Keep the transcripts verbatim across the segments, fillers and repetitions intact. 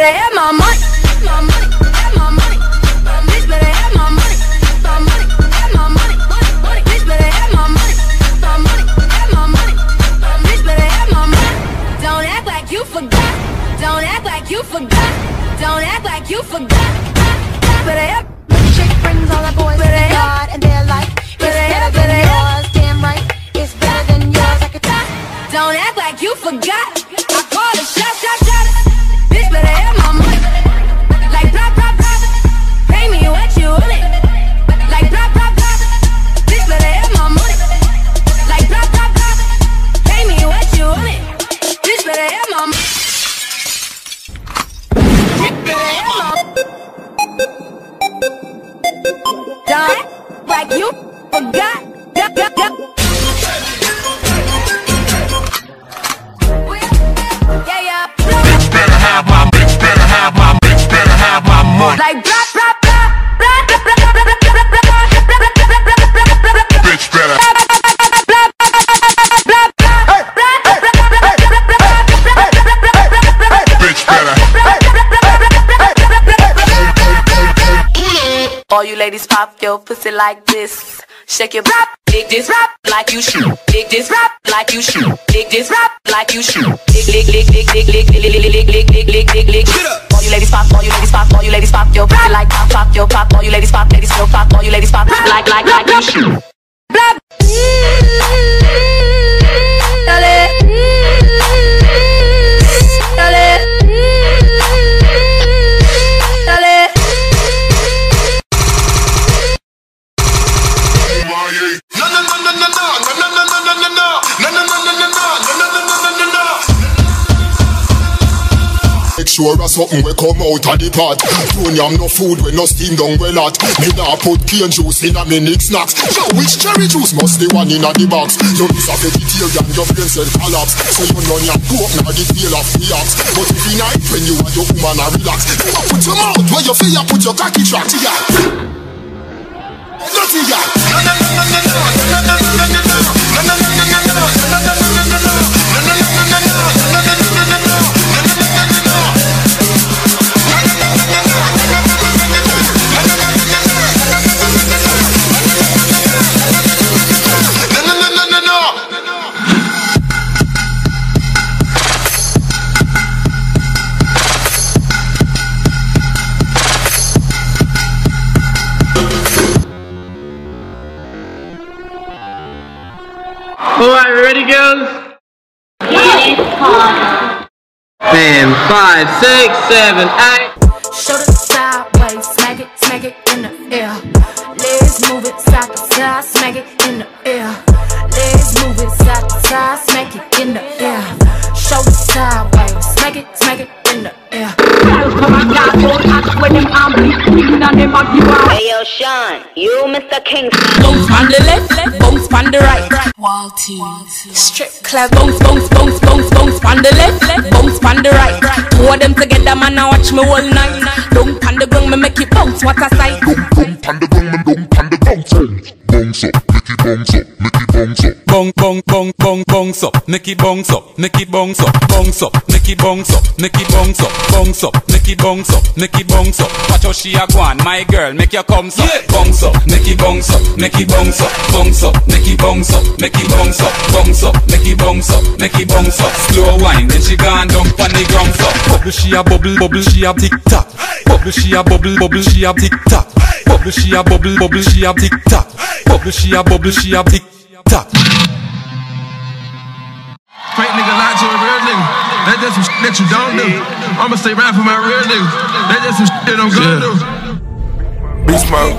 better have my money, my money, have my money. Bitch better have my money, my money, have my money, money, money. Bitch better have my money, my money, have my money. Bitch better have my money. Don't act like you forgot. Don't act like you forgot. Don't act like you forgot. Better have. Chick brings all the boys to God and they're like, it's better than yours. Damn right, it's better than yours. I could die. Don't act like you forgot. I call it shot, shot, shot. Bitch better have my money. Like blah, blah, blah. Pay me what you want it. Like blah, blah, blah. Bitch better have my money. Like blah, blah, blah. Pay me what you want it. Bitch better have my money. Bitch better have my money. Don't act like you forgot. Duh, duh, duh. Yeah, yeah. Bitch better have my, bitch better have my, bitch better have my money. Like blah, blah, blah, blah, blah, blah, blah, blah, blah, blah, blah. Bitch better. Bitch better. All you ladies pop your pussy like this. Shake your rap, dig this rap like you shoot. Dig this rap like you shoot. Dig this rap like you shoot. Dig, lick, lick, lick, lick, lick, lick, lick, lick, lick, lick, lick, lick, lick. All you ladies pop, all you ladies pop, all you ladies pop your pussy like pop, pop your pop. All you ladies pop, ladies still pop. All you ladies pop like, like, like you shoot. Blah. Dale. Dale. Dale. Make sure a something will come out of the pot. Don't yam no food when no steam down well hot. Me nah put cane juice in a me Nick snacks. Yo, which cherry juice must the one in a the box? You miss a vegetarian, your brain cell collapse. So you know your coke now the feel of the ox. But if you night when you want your woman a relax, you a put your mouth where you feel you put your cocky track. Yeah. Nothing yeah. No no no no no no no no no no no no no no no. Alright, ready, girls? And five, six, seven, eight. Show it sideways, smack it, smack it in the air. Let's move it side to side, smack it in the air. Let's move it side to side, smack it in the air. Show it sideways, smack it, smack it in the air. Hey yo, Sean, you Mister Kingston. Bounce on the left, left, bounce on the right. Walties, strip club, bounce, bounce, bounce, bounce, bounce on the left, left, bounce on the right. Two of them together, man, I watch me all night. Don't on the ground, me make it bounce. What a sight! Don't on the ground, me don't on the bounce. Bounce up, make it bounce up, make it bounce up. Bong bong bong bong bounce up, make it bounce up, make it bounce up, bounce up, make it bounce up, make it bounce up, bounce up, make it bounce up, make it bounce up. Watch how she a go on, my girl, make your comes up, bounce up, make it bounce up, make it bounce up, bounce up, make it bounce up, make it bounce up, bounce up, make it bounce up, make it bounce up. Slow wine, then she gone down on the ground up. Bubble she a bubble, bubble she a tick tock. Bubble she a bubble, bubble she a tick tock. Bubble she a bubble, bubble she a tick tock. Bubble she a bubble she a tick tock. Fake nigga lie to a real nigga. That's just some shit that you don't do. I'ma stay right for my real niggas. That's just some shit that I'm gonna do. Beast mode.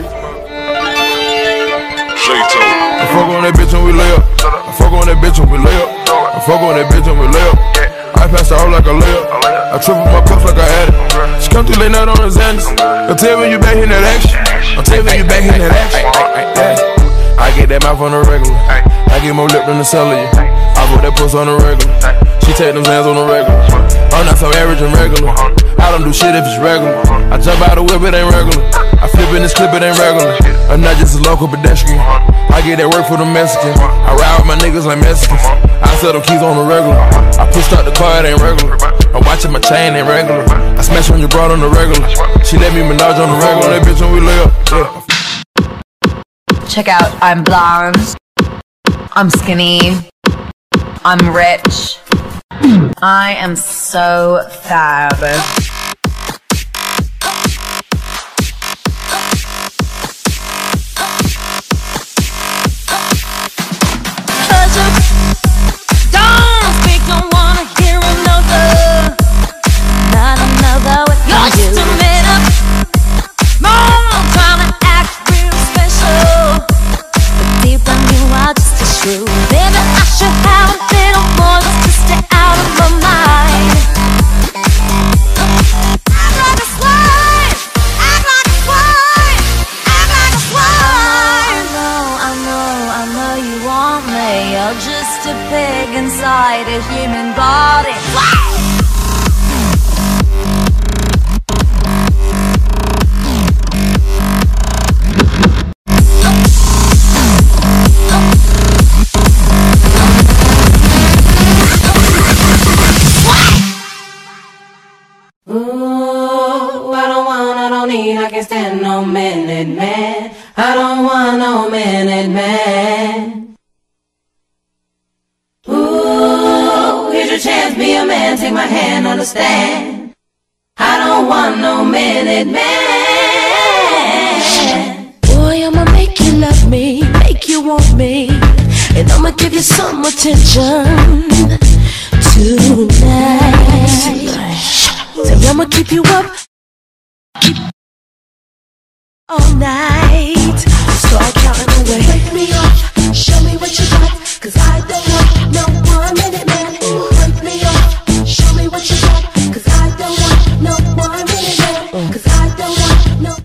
I fuck on that bitch when we lay up. I fuck on that bitch when we lay up. I fuck on that bitch when we lay up. I pass her out like a layup. I triple my cups like I had it. She come through late night on the Xanax. I'll tell me you back in that action. I'll tell me you back in that action. I get that mouth on the regular. I get more lip than the cellular. I put that puss on the regular. She take them hands on the regular. I'm not so average and regular. I don't do shit if it's regular. I jump out the whip, it ain't regular. I flip in this clip, it ain't regular. I'm not just a local pedestrian. I get that work for the Mexicans. I ride with my niggas like Mexicans. I sell them keys on the regular. I pushed out the car, it ain't regular. I'm watching my chain, ain't regular. I I smash on your broad on the regular. She let me menage on the regular. That bitch when we lay up. Yeah. Check out, I'm blonde, I'm skinny, I'm rich, I am so fab. Don't speak, don't wanna hear another. Not another with you. You're just a made up. More trying to act real special, but deep down you are just a shrew. Baby, I should have a little more just to stay out of my mind. Act like a swine, act like a swine, act like a swine. I know, I know, I know you want me. You're just a pig inside a human body. Ooh, I don't want, I don't need, I can't stand no minute man. I don't want no minute man. Ooh, here's your chance, be a man, take my hand, understand. I don't want no minute man. Boy, I'ma make you love me, make you want me, and I'ma give you some attention tonight. So I'ma keep you up, keep all night. Start counting away. Wake me up, show me what you got, cause I don't want no one minute man. Wake me up, show me what you got, cause I don't want no one minute man. Cause I don't want no.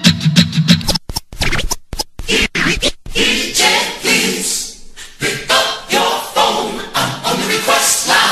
D J, please pick up your phone. I'm on the request line.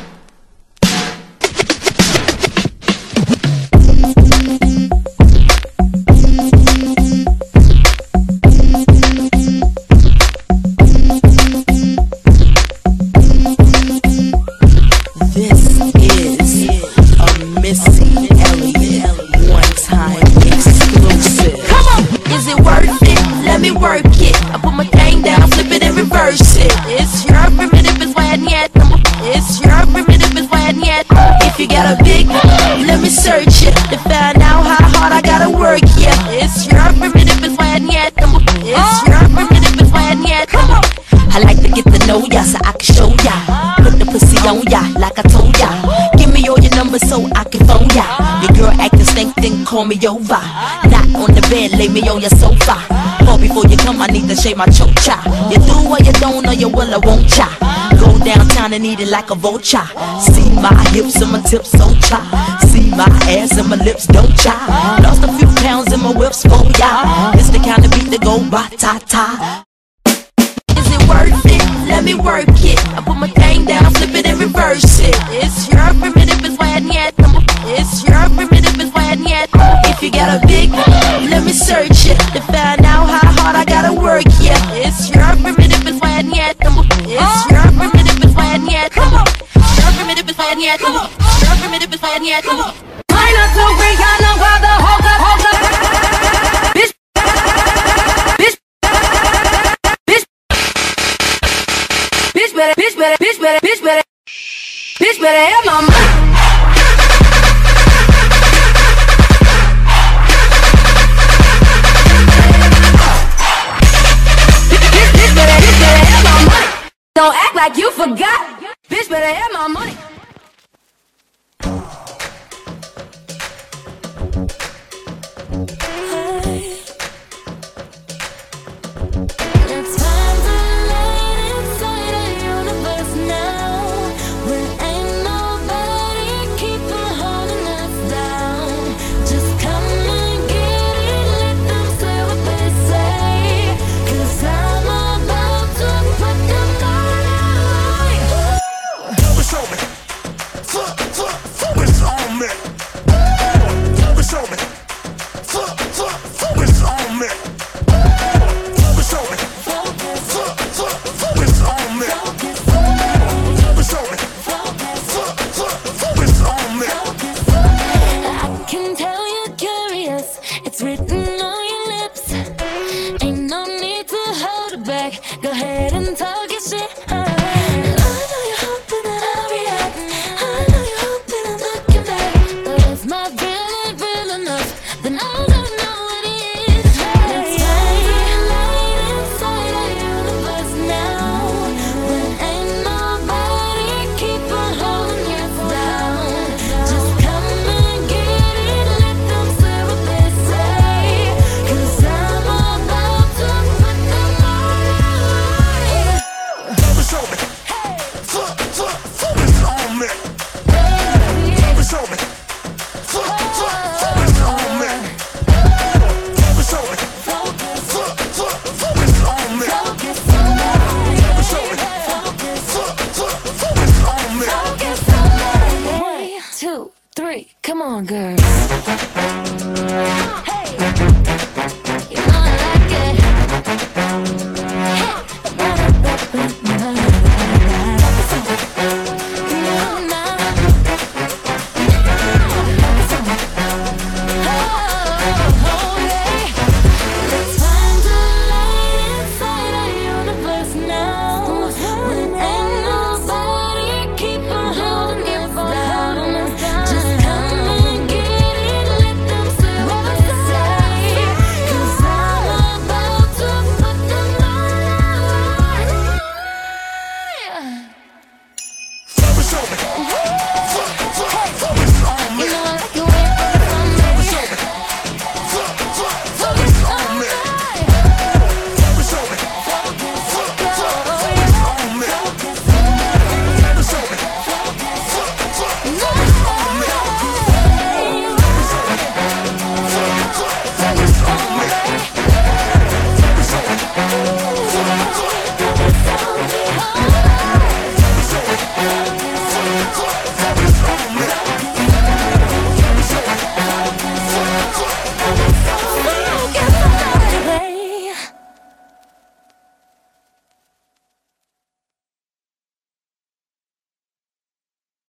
You got a big, let me search it to find out how hard I gotta work. Yeah, it's your primitive is when yet. It's your primitive is when yet. I like to get to know ya so I can show ya. Put the pussy on ya like I told ya. Give me all your numbers so I can phone ya. Your girl acting stink, then call me over. Not on the bed, lay me on your sofa. Or before you come, I need to shave my chocha. You do or you don't, or you will or won't cha. Go downtown and eat it like a vulture. See my hips and my tips so cha. See my ass and my lips don't cha. Lost a few pounds in my whips for ya. It's the kind of beat that go ba-ta-ta. Is it worth it? Let me work it. I put my thing down, flip it and reverse it. It's your primitive is when yet. It's your primitive is when yet. If you got a big, let me search it to find out how hard I gotta work. Yeah, it's your primitive is when yet. It's your primitive is when yet. Your primitive is when yet. Your primitive is when yet. Minor to Rihanna, brother, hold up, hold up. Bitch, bitch, bitch, bitch better, bitch better, bitch better, bitch better, bitch better have my money. Don't act like you forgot. Bitch better have my money. It's time to light inside the universe now. When ain't nobody keeping holding us down. Just come and get it, let them say what they say. Cause I'm about to put them down. Show me. Fuck, fuck, fuck, it's on me. Show me. on, girl. Hey.